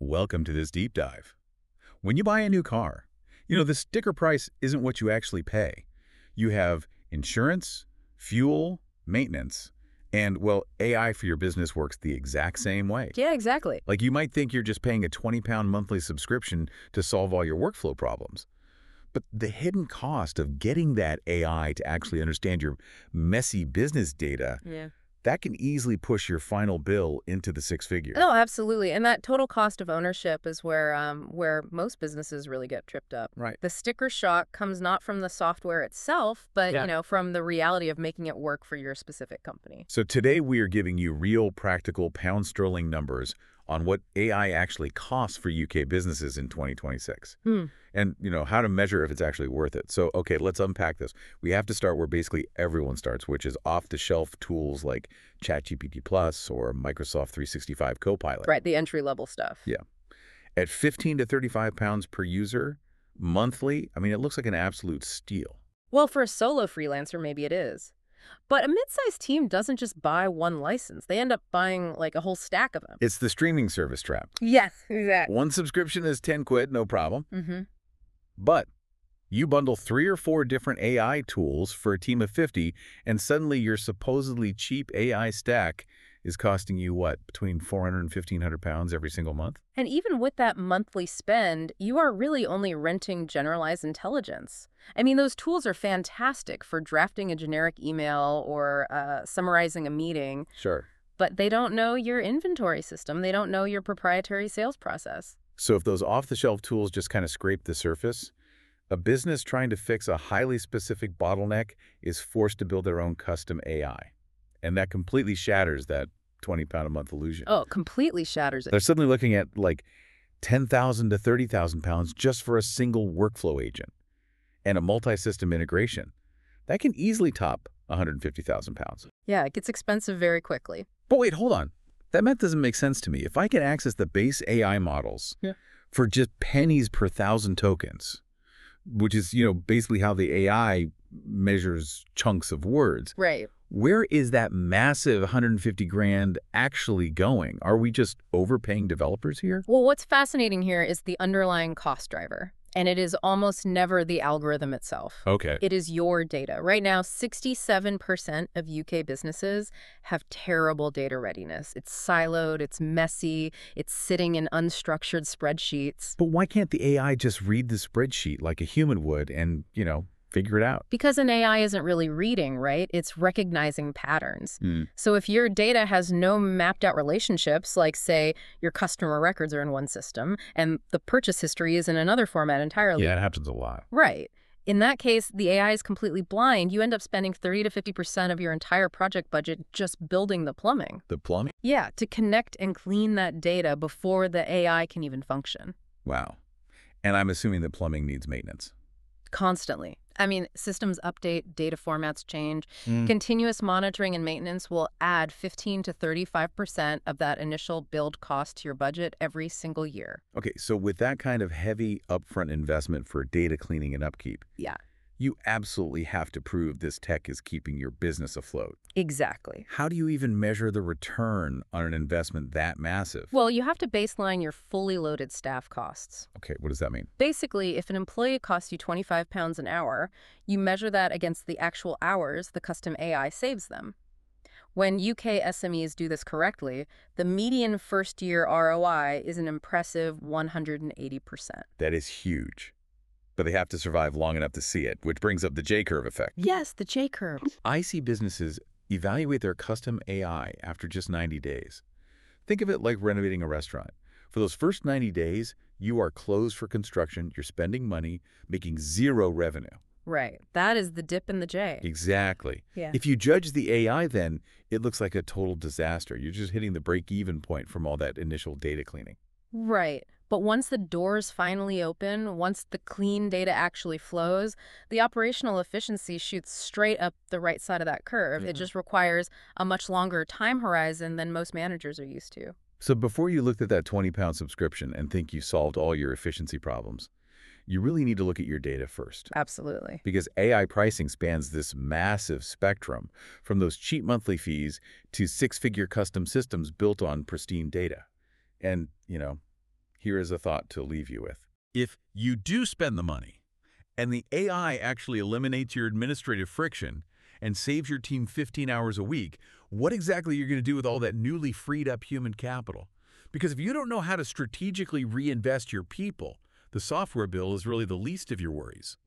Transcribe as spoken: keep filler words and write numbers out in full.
Welcome to this deep dive. When you buy a new car, you know, the sticker price isn't what you actually pay. You have insurance, fuel, maintenance, and, well, A I for your business works the exact same way. Yeah, exactly. Like, you might think you're just paying a twenty pound monthly subscription to solve all your workflow problems. But the hidden cost of getting that A I to actually understand your messy business data, Yeah. that can easily push your final bill into the six figures. No, absolutely. And that total cost of ownership is where um, where most businesses really get tripped up. Right. The sticker shock comes not from the software itself, but Yeah. you know, from the reality of making it work for your specific company. So today we are giving you real, practical pound sterling numbers on what A I actually costs for U K businesses in twenty twenty-six. Hmm. And, you know, how to measure if it's actually worth it. So, okay, let's unpack this. We have to start where basically everyone starts, which is off-the-shelf tools like ChatGPT Plus or Microsoft three sixty-five Copilot. Right, the entry level stuff. Yeah. At fifteen to thirty-five pounds per user monthly, I mean, it looks like an absolute steal. Well, for a solo freelancer, maybe it is. But a mid-sized team doesn't just buy one license. They end up buying like a whole stack of them. It's the streaming service trap. Yes, exactly. One subscription is ten quid, no problem. Mm-hmm. But you bundle three or four different A I tools for a team of fifty, and suddenly your supposedly cheap A I stack is costing you, what, between four hundred and fifteen hundred pounds every single month? And even with that monthly spend, you are really only renting generalized intelligence. I mean, those tools are fantastic for drafting a generic email or uh, summarizing a meeting, Sure. but they don't know your inventory system. They don't know your proprietary sales process. So if those off-the-shelf tools just kind of scrape the surface, a business trying to fix a highly specific bottleneck is forced to build their own custom A I. And that completely shatters that twenty pound a month illusion. Oh, it completely shatters it. They're suddenly looking at like ten thousand to thirty thousand pounds just for a single workflow agent and a multi-system integration. That can easily top one hundred fifty thousand pounds. Yeah, it gets expensive very quickly. But wait, hold on. That math doesn't make sense to me. If I can access the base A I models Yeah. for just pennies per thousand tokens, which is, you know, basically how the A I measures chunks of words, Right. where is that massive one hundred fifty grand actually going? Are we just overpaying developers here? Well, what's fascinating here is the underlying cost driver. And it is almost never the algorithm itself. Okay. It is your data. Right now, sixty-seven percent of U K businesses have terrible data readiness. It's siloed, it's messy, it's sitting in unstructured spreadsheets. But why can't the A I just read the spreadsheet like a human would and, you know, figure it out? Because an A I isn't really reading, right? It's recognizing patterns. Mm. So if your data has no mapped out relationships, like say your customer records are in one system and the purchase history is in another format entirely. Yeah, it happens a lot. Right. In that case, the A I is completely blind. You end up spending thirty to fifty percent of your entire project budget just building the plumbing. The plumbing? Yeah, to connect and clean that data before the A I can even function. Wow. And I'm assuming that plumbing needs maintenance. Constantly. I mean, systems update, data formats change. Mm. Continuous monitoring and maintenance will add fifteen to thirty-five percent of that initial build cost to your budget every single year. Okay, so with that kind of heavy upfront investment for data cleaning and upkeep, Yeah, you absolutely have to prove this tech is keeping your business afloat. exactly. How do you even measure the return on an investment that massive? Well, you have to baseline your fully loaded staff costs. Okay, what does that mean? Basically, if an employee costs you twenty-five pounds an hour, you measure that against the actual hours the custom A I saves them. When U K S M Es do this correctly, the median first-year R O I is an impressive one hundred eighty percent. That is huge. But they have to survive long enough to see it, which brings up the J-curve effect. Yes, the J-curve. I see businesses evaluate their custom A I after just ninety days. Think of it like renovating a restaurant. For those first ninety days, you are closed for construction, you're spending money, making zero revenue. Right. That is the dip in the J. Exactly. Yeah. If you judge the A I then, it looks like a total disaster. You're just hitting the break-even point from all that initial data cleaning. Right. But once the doors finally open, once the clean data actually flows, the operational efficiency shoots straight up the right side of that curve. It Mhm. just requires a much longer time horizon than most managers are used to. So before you looked at that twenty pound subscription and think you solved all your efficiency problems, you really need to look at your data first. Absolutely. Because A I pricing spans this massive spectrum from those cheap monthly fees to six-figure custom systems built on pristine data. And, you know, Here is a thought to leave you with. If you do spend the money, and the A I actually eliminates your administrative friction and saves your team fifteen hours a week, what exactly are you going to do with all that newly freed up human capital? Because if you don't know how to strategically reinvest your people, the software bill is really the least of your worries.